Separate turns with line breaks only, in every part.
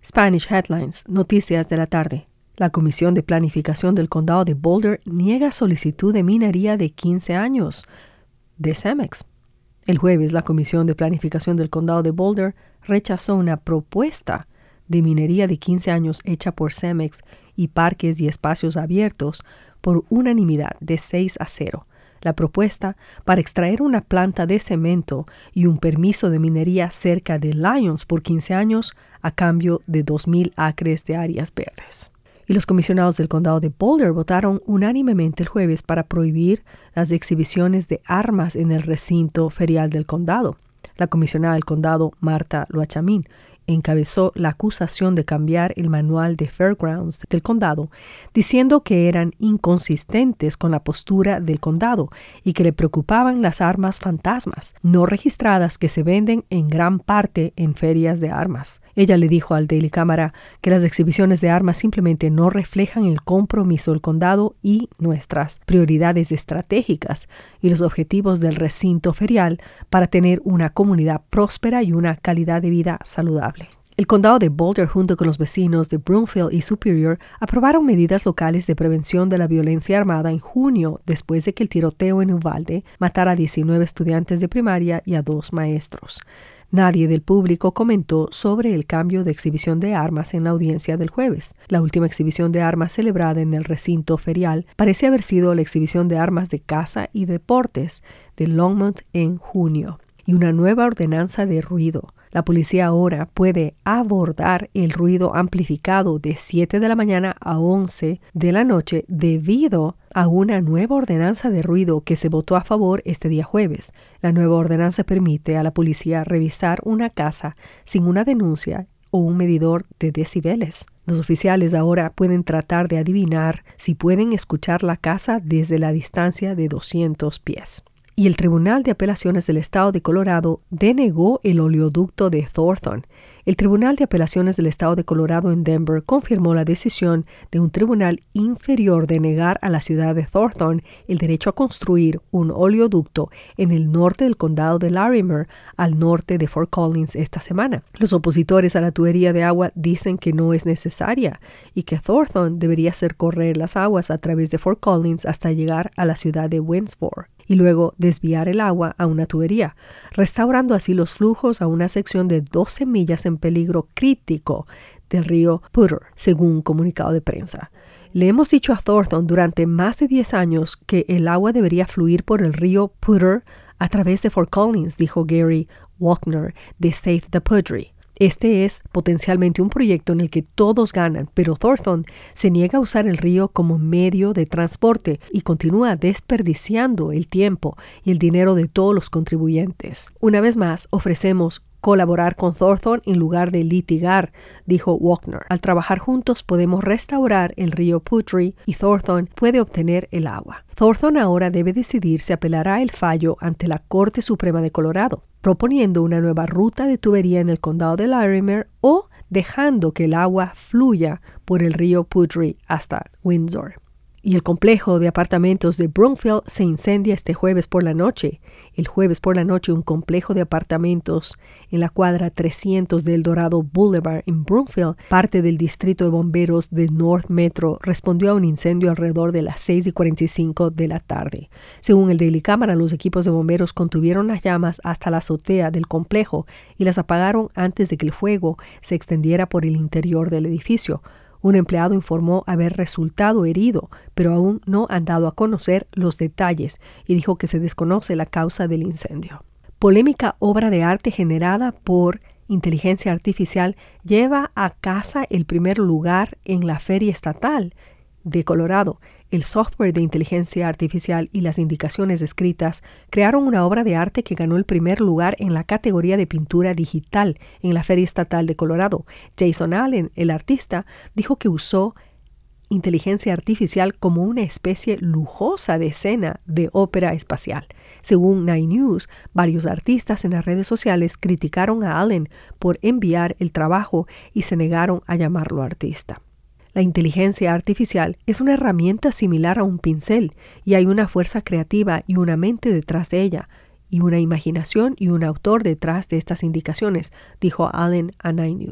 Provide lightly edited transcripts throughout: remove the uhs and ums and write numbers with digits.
Spanish Headlines, noticias de la tarde. La Comisión de Planificación del Condado de Boulder niega solicitud de minería de 15 años de Cemex. El jueves, la Comisión de Planificación del Condado de Boulder rechazó una propuesta de minería de 15 años hecha por Cemex y Parques y Espacios Abiertos por unanimidad de 6-0. La propuesta para extraer una planta de cemento y un permiso de minería cerca de Lyons por 15 años a cambio de 2,000 acres de áreas verdes. Y los comisionados del condado de Boulder votaron unánimemente el jueves para prohibir las exhibiciones de armas en el recinto ferial del condado. La comisionada del condado, Marta Loachamín, encabezó la acusación de cambiar el manual de Fairgrounds del condado, diciendo que eran inconsistentes con la postura del condado y que le preocupaban las armas fantasmas, no registradas que se venden en gran parte en ferias de armas. Ella le dijo al Daily Camera que las exhibiciones de armas simplemente no reflejan el compromiso del condado y nuestras prioridades estratégicas y los objetivos del recinto ferial para tener una comunidad próspera y una calidad de vida saludable. El condado de Boulder, junto con los vecinos de Broomfield y Superior, aprobaron medidas locales de prevención de la violencia armada en junio después de que el tiroteo en Uvalde matara a 19 estudiantes de primaria y a 2 maestros. Nadie del público comentó sobre el cambio de exhibición de armas en la audiencia del jueves. La última exhibición de armas celebrada en el recinto ferial parece haber sido la exhibición de armas de caza y deportes de Longmont en junio. Y una nueva ordenanza de ruido. La policía ahora puede abordar el ruido amplificado de 7 de la mañana a 11 de la noche debido a una nueva ordenanza de ruido que se votó a favor este día jueves. La nueva ordenanza permite a la policía revisar una casa sin una denuncia o un medidor de decibeles. Los oficiales ahora pueden tratar de adivinar si pueden escuchar la casa desde la distancia de 200 pies. Y el Tribunal de Apelaciones del Estado de Colorado denegó el oleoducto de Thornton. El Tribunal de Apelaciones del Estado de Colorado en Denver confirmó la decisión de un tribunal inferior de negar a la ciudad de Thornton el derecho a construir un oleoducto en el norte del condado de Larimer, al norte de Fort Collins esta semana. Los opositores a la tubería de agua dicen que no es necesaria y que Thornton debería hacer correr las aguas a través de Fort Collins hasta llegar a la ciudad de Winsboro y luego desviar el agua a una tubería, restaurando así los flujos a una sección de 12 millas en peligro crítico del río Poudre, según un comunicado de prensa. Le hemos dicho a Thornton durante más de 10 años que el agua debería fluir por el río Poudre a través de Fort Collins, dijo Gary Walkner de Save the Poudre. Este es potencialmente un proyecto en el que todos ganan, pero Thornton se niega a usar el río como medio de transporte y continúa desperdiciando el tiempo y el dinero de todos los contribuyentes. Una vez más, ofrecemos colaborar con Thornton en lugar de litigar, dijo Walkner. Al trabajar juntos podemos restaurar el río Poudre y Thornton puede obtener el agua. Thornton ahora debe decidir si apelará el fallo ante la Corte Suprema de Colorado, proponiendo una nueva ruta de tubería en el condado de Larimer o dejando que el agua fluya por el río Poudre hasta Windsor. Y el complejo de apartamentos de Broomfield se incendia este jueves por la noche. El jueves por la noche, un complejo de apartamentos en la cuadra 300 del Dorado Boulevard en Broomfield, parte del distrito de bomberos de North Metro, respondió a un incendio alrededor de las 6:45 de la tarde. Según el Daily Camera, los equipos de bomberos contuvieron las llamas hasta la azotea del complejo y las apagaron antes de que el fuego se extendiera por el interior del edificio. Un empleado informó haber resultado herido, pero aún no han dado a conocer los detalles y dijo que se desconoce la causa del incendio. Polémica obra de arte generada por inteligencia artificial lleva a casa el primer lugar en la Feria Estatal de Colorado. El software de inteligencia artificial y las indicaciones escritas crearon una obra de arte que ganó el primer lugar en la categoría de pintura digital en la Feria Estatal de Colorado. Jason Allen, el artista, dijo que usó inteligencia artificial como una especie lujosa de escena de ópera espacial. Según Nine News, varios artistas en las redes sociales criticaron a Allen por enviar el trabajo y se negaron a llamarlo artista. La inteligencia artificial es una herramienta similar a un pincel y hay una fuerza creativa y una mente detrás de ella y una imaginación y un autor detrás de estas indicaciones, dijo Allen a Nine News.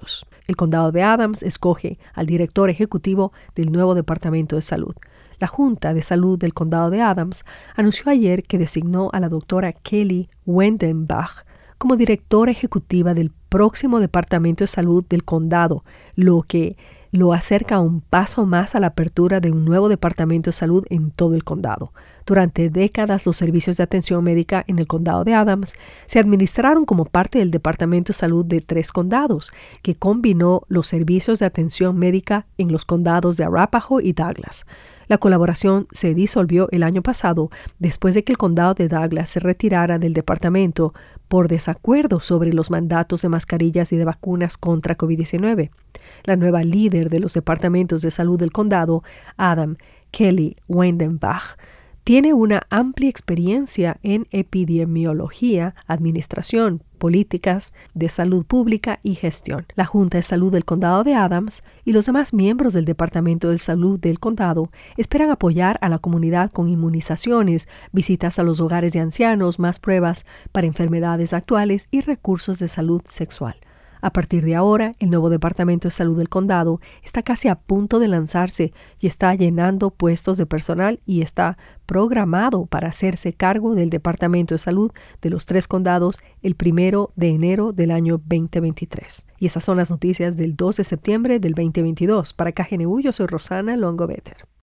El condado de Adams escoge al director ejecutivo del nuevo Departamento de Salud. La Junta de Salud del Condado de Adams anunció ayer que designó a la doctora Kelly Wendenbach como directora ejecutiva del próximo Departamento de Salud del condado, lo que lo acerca un paso más a la apertura de un nuevo Departamento de Salud en todo el condado. Durante décadas, los servicios de atención médica en el condado de Adams se administraron como parte del Departamento de Salud de 3 condados, que combinó los servicios de atención médica en los condados de Arapahoe y Douglas. La colaboración se disolvió el año pasado después de que el condado de Douglas se retirara del departamento por desacuerdo sobre los mandatos de mascarillas y de vacunas contra COVID-19. La nueva líder de los departamentos de salud del condado, Kelly Wendenbach, tiene una amplia experiencia en epidemiología, administración, políticas de salud pública y gestión. La Junta de Salud del Condado de Adams y los demás miembros del Departamento de Salud del Condado esperan apoyar a la comunidad con inmunizaciones, visitas a los hogares de ancianos, más pruebas para enfermedades actuales y recursos de salud sexual. A partir de ahora, el nuevo Departamento de Salud del Condado está casi a punto de lanzarse y está llenando puestos de personal y está programado para hacerse cargo del Departamento de Salud de los 3 condados el 1 de enero del año 2023. Y esas son las noticias del 2 de septiembre del 2022. Para KGNU, yo soy Rosana Longo-Better.